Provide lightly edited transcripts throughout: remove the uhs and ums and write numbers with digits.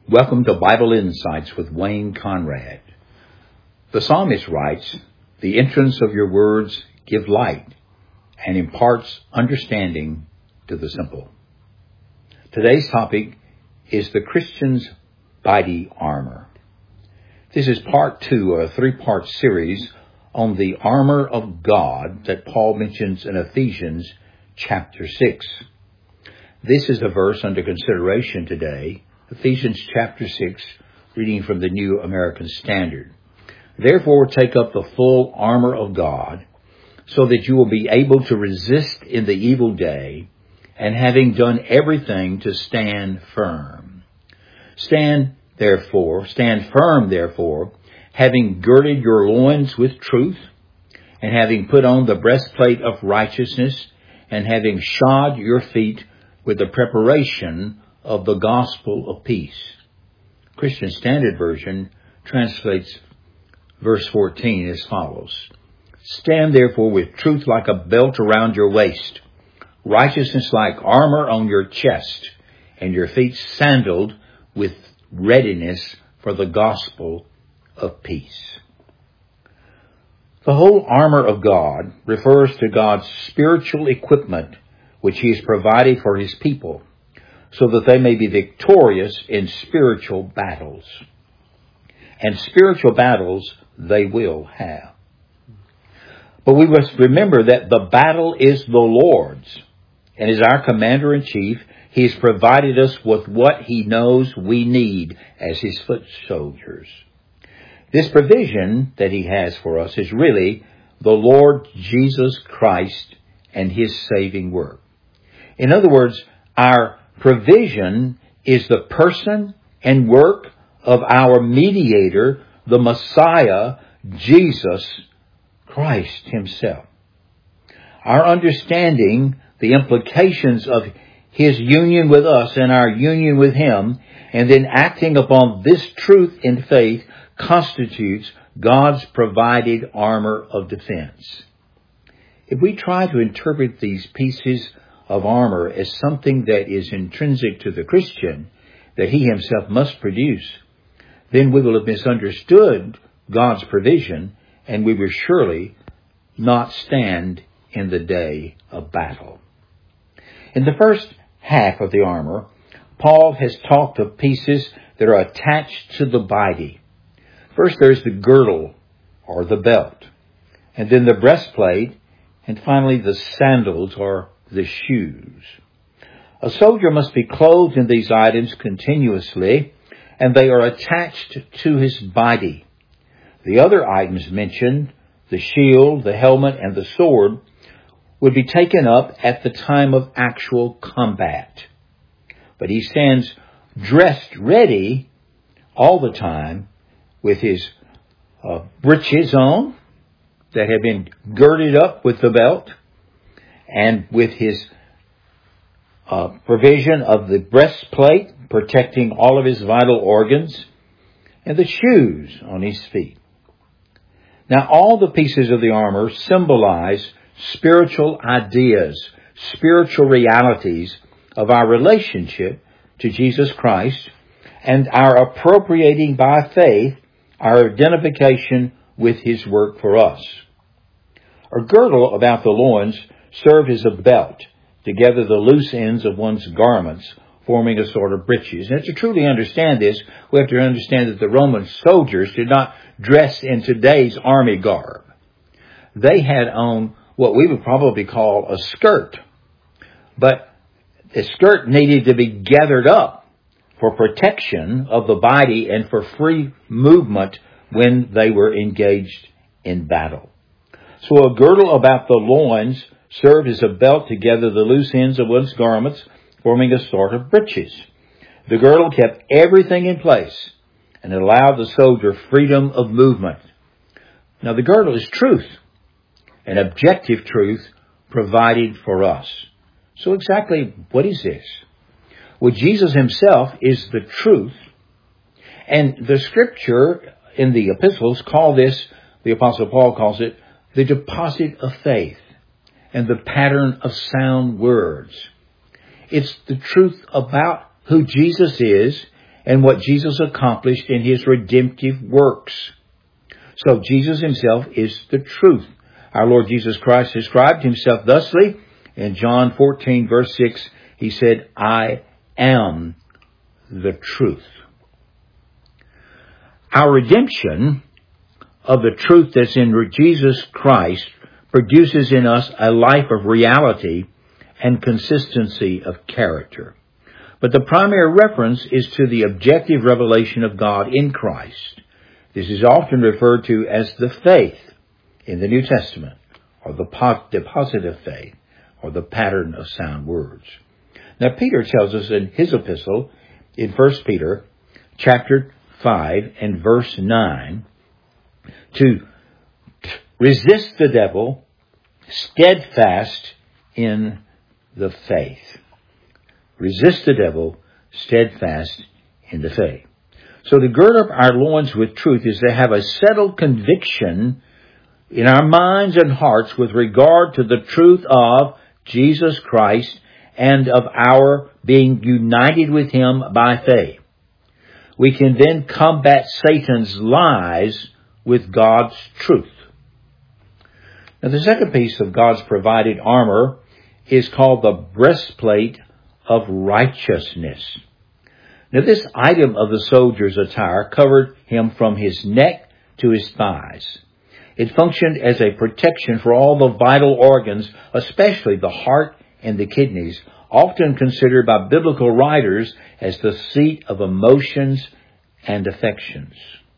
Welcome to Bible Insights with Wayne Conrad. The psalmist writes, "The entrance of your words give light and imparts understanding to the simple." Today's topic is the Christian's body armor. This is part 2 of a 3-part series on the armor of God that Paul mentions in Ephesians chapter 6. This is a verse under consideration today, Ephesians chapter 6, reading from the New American Standard. "Therefore take up the full armor of God, so that you will be able to resist in the evil day, and having done everything to stand firm. Stand firm, therefore, having girded your loins with truth, and having put on the breastplate of righteousness, and having shod your feet with the preparation of the gospel of peace." Christian Standard Version translates verse 14 as follows: "Stand therefore with truth like a belt around your waist, righteousness like armor on your chest, and your feet sandaled with readiness for the gospel of peace." The whole armor of God refers to God's spiritual equipment which He has provided for His people, so that they may be victorious in spiritual battles. And spiritual battles they will have. But we must remember that the battle is the Lord's, and as our Commander-in-Chief, He has provided us with what He knows we need as His foot soldiers. This provision that He has for us is really the Lord Jesus Christ and His saving work. In other words, our provision is the person and work of our mediator, the Messiah, Jesus Christ Himself. Our understanding the implications of His union with us and our union with Him, and then acting upon this truth in faith, constitutes God's provided armor of defense. If we try to interpret these pieces of armor as something that is intrinsic to the Christian, that he himself must produce, then we will have misunderstood God's provision, and we will surely not stand in the day of battle. In the first half of the armor, Paul has talked of pieces that are attached to the body. First there's the girdle, or the belt, and then the breastplate, and finally the sandals, or the shoes. A soldier must be clothed in these items continuously, and they are attached to his body. The other items mentioned, the shield, the helmet, and the sword, would be taken up at the time of actual combat. But he stands dressed ready all the time with his breeches on that have been girded up with the belt, and with his provision of the breastplate protecting all of his vital organs, and the shoes on his feet. Now, all the pieces of the armor symbolize spiritual ideas, spiritual realities of our relationship to Jesus Christ, and our appropriating by faith our identification with His work for us. A girdle about the loins served as a belt to gather the loose ends of one's garments, forming a sort of breeches. And to truly understand this, we have to understand that the Roman soldiers did not dress in today's army garb. They had on what we would probably call a skirt. But the skirt needed to be gathered up for protection of the body and for free movement when they were engaged in battle. So a girdle about the loins served as a belt to gather the loose ends of one's garments, forming a sort of breeches. The girdle kept everything in place and allowed the soldier freedom of movement. Now the girdle is truth, an objective truth provided for us. So exactly what is this? Well, Jesus Himself is the truth, and the Scripture in the epistles call this, the Apostle Paul calls it, the deposit of faith and the pattern of sound words. It's the truth about who Jesus is and what Jesus accomplished in His redemptive works. So Jesus Himself is the truth. Our Lord Jesus Christ described Himself thusly. In John 14, verse 6, He said, I am the truth. Our redemption of the truth that's in Jesus Christ produces in us a life of reality and consistency of character. But the primary reference is to the objective revelation of God in Christ. This is often referred to as the faith in the New Testament, or the positive faith, or the pattern of sound words. Now, Peter tells us in his epistle, in 1 Peter, chapter 5 and verse 9, to resist the devil steadfast in the faith. Resist the devil steadfast in the faith. So to gird up our loins with truth is to have a settled conviction in our minds and hearts with regard to the truth of Jesus Christ and of our being united with Him by faith. We can then combat Satan's lies with God's truth. Now, the second piece of God's provided armor is called the breastplate of righteousness. Now, this item of the soldier's attire covered him from his neck to his thighs. It functioned as a protection for all the vital organs, especially the heart and the kidneys, often considered by biblical writers as the seat of emotions and affections.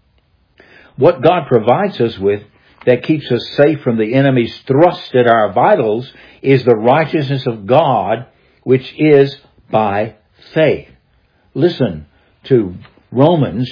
What God provides us with that keeps us safe from the enemy's thrust at our vitals is the righteousness of God, which is by faith. Listen to Romans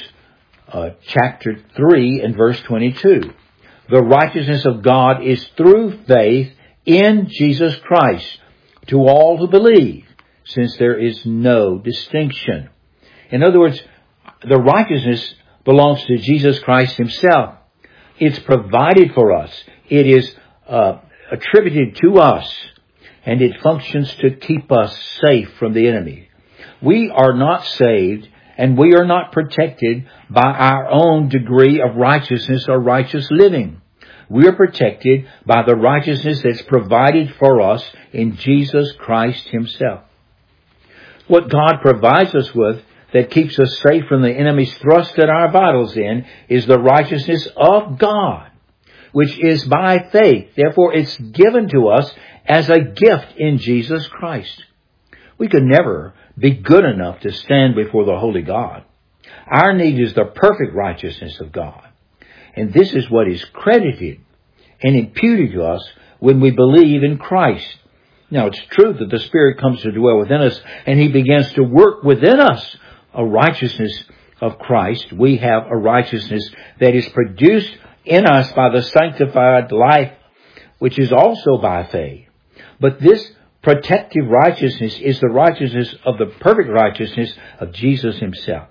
chapter 3 and verse 22. The righteousness of God is through faith in Jesus Christ to all who believe, since there is no distinction. In other words, the righteousness belongs to Jesus Christ Himself. It's provided for us. It is attributed to us, and it functions to keep us safe from the enemy. We are not saved, and we are not protected by our own degree of righteousness or righteous living. We are protected by the righteousness that's provided for us in Jesus Christ Himself. What God provides us with that keeps us safe from the enemy's thrust at our vitals in is the righteousness of God, which is by faith. Therefore, it's given to us as a gift in Jesus Christ. We could never be good enough to stand before the holy God. Our need is the perfect righteousness of God. And this is what is credited and imputed to us when we believe in Christ. Now, it's true that the Spirit comes to dwell within us, and He begins to work within us a righteousness of Christ. We have a righteousness that is produced in us by the sanctified life, which is also by faith. But this protective righteousness is the righteousness of the perfect righteousness of Jesus Himself.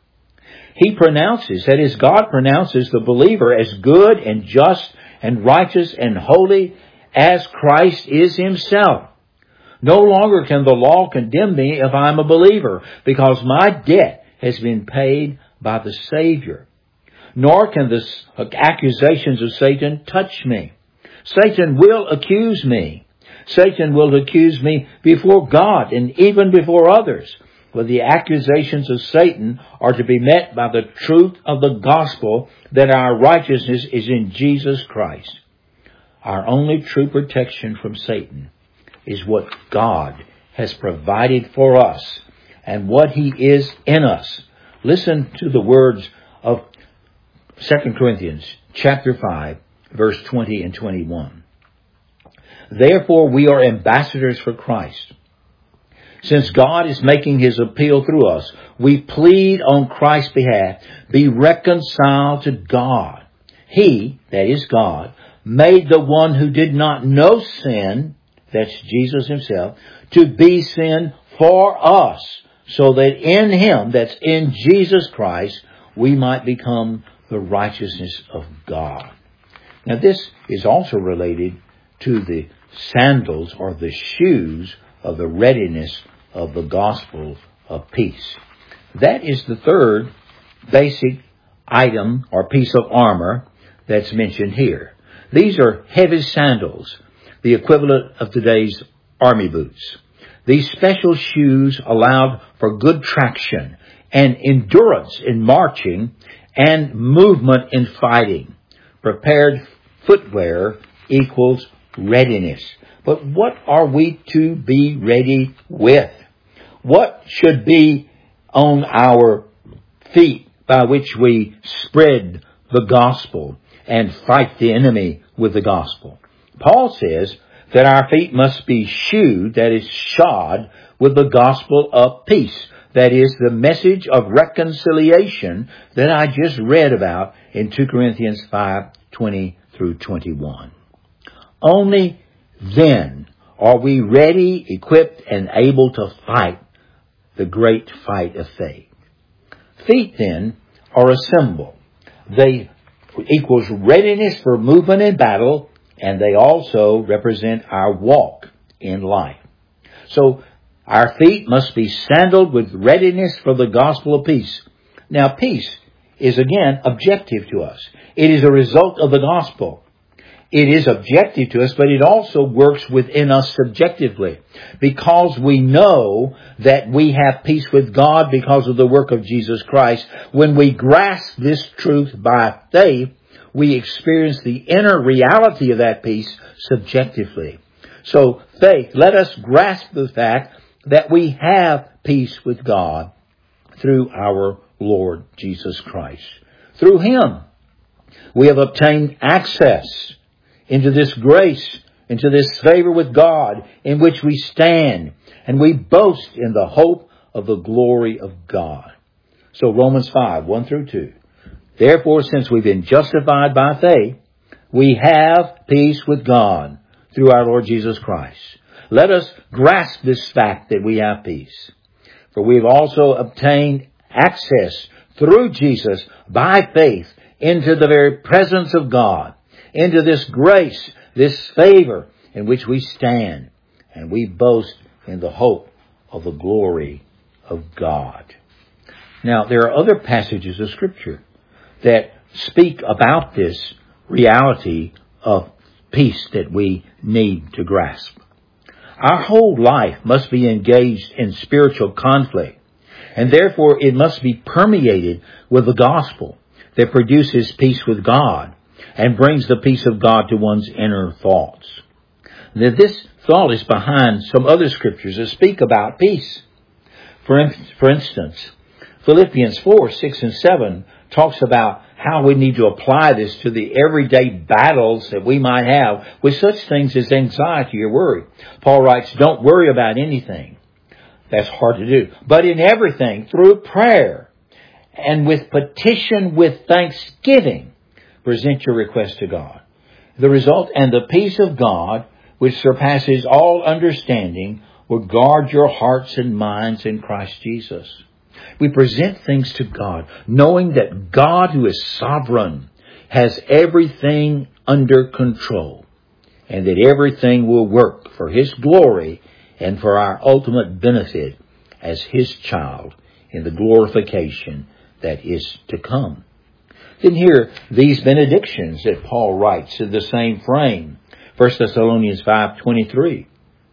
He pronounces, that is, God pronounces the believer as good and just and righteous and holy as Christ is Himself. No longer can the law condemn me if I'm a believer, because my debt has been paid by the Savior. Nor can the accusations of Satan touch me. Satan will accuse me. Satan will accuse me before God and even before others. But the accusations of Satan are to be met by the truth of the gospel that our righteousness is in Jesus Christ. Our only true protection from Satan is what God has provided for us and what He is in us. Listen to the words of 2 Corinthians chapter 5, verse 20 and 21. Therefore we are ambassadors for Christ. Since God is making His appeal through us, we plead on Christ's behalf, be reconciled to God. He, that is God, made the one who did not know sin, that's Jesus Himself, to be sin for us, so that in Him, that's in Jesus Christ, we might become the righteousness of God. Now this is also related to the sandals or the shoes of the readiness of the gospel of peace. That is the third basic item or piece of armor that's mentioned here. These are heavy sandals, the equivalent of today's army boots. These special shoes allowed for good traction and endurance in marching and movement in fighting. Prepared footwear equals readiness. But what are we to be ready with? What should be on our feet by which we spread the gospel and fight the enemy with the gospel? Paul says that our feet must be shoed, that is, shod, with the gospel of peace. That is, the message of reconciliation that I just read about in 2 Corinthians 5:20 through 21. Only then are we ready, equipped, and able to fight the great fight of faith. Feet, then, are a symbol. They equals readiness for movement in battle, and they also represent our walk in life. So, our feet must be sandaled with readiness for the gospel of peace. Now, peace is, again, objective to us. It is a result of the gospel. It is objective to us, but it also works within us subjectively, because we know that we have peace with God because of the work of Jesus Christ. When we grasp this truth by faith, we experience the inner reality of that peace subjectively. So faith, let us grasp the fact that we have peace with God through our Lord Jesus Christ. Through Him, we have obtained access into this grace, into this favor with God in which we stand, and we boast in the hope of the glory of God. So Romans 5:1 through 2. Therefore, since we've been justified by faith, we have peace with God through our Lord Jesus Christ. Let us grasp this fact that we have peace. For we have also obtained access through Jesus by faith into the very presence of God, into this grace, this favor in which we stand, and we boast in the hope of the glory of God. Now, there are other passages of Scripture that speak about this reality of peace that we need to grasp. Our whole life must be engaged in spiritual conflict, and therefore it must be permeated with the gospel that produces peace with God and brings the peace of God to one's inner thoughts. Now, this thought is behind some other scriptures that speak about peace. For instance, Philippians 4:6 and 7 talks about how we need to apply this to the everyday battles that we might have with such things as anxiety or worry. Paul writes, don't worry about anything. That's hard to do. But in everything, through prayer and with petition with thanksgiving, present your request to God. The result, and the peace of God, which surpasses all understanding, will guard your hearts and minds in Christ Jesus. We present things to God, knowing that God, who is sovereign, has everything under control, and that everything will work for His glory and for our ultimate benefit as His child in the glorification that is to come. Then here, these benedictions that Paul writes in the same frame. 1 Thessalonians 5:23.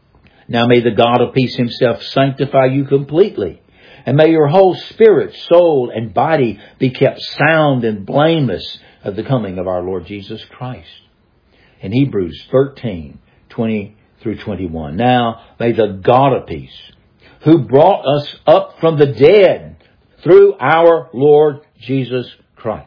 Now may the God of peace Himself sanctify you completely, and may your whole spirit, soul, and body be kept sound and blameless at the coming of our Lord Jesus Christ. In Hebrews 13:20 through 21. Now may the God of peace, who brought us up from the dead through our Lord Jesus Christ.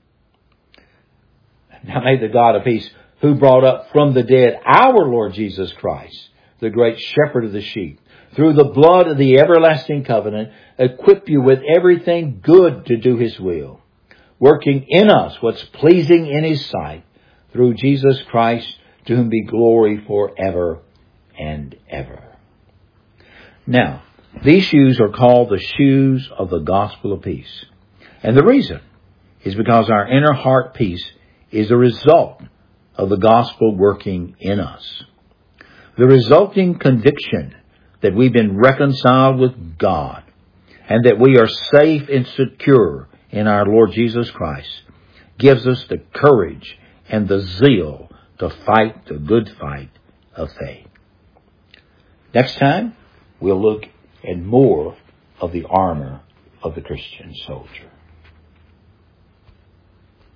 Now may the God of peace, who brought up from the dead our Lord Jesus Christ, the great shepherd of the sheep, through the blood of the everlasting covenant, equip you with everything good to do His will, working in us what's pleasing in His sight, through Jesus Christ, to whom be glory forever and ever. Now, these shoes are called the shoes of the gospel of peace. And the reason is because our inner heart peace is a result of the gospel working in us. The resulting conviction that we've been reconciled with God and that we are safe and secure in our Lord Jesus Christ gives us the courage and the zeal to fight the good fight of faith. Next time, we'll look at more of the armor of the Christian soldier.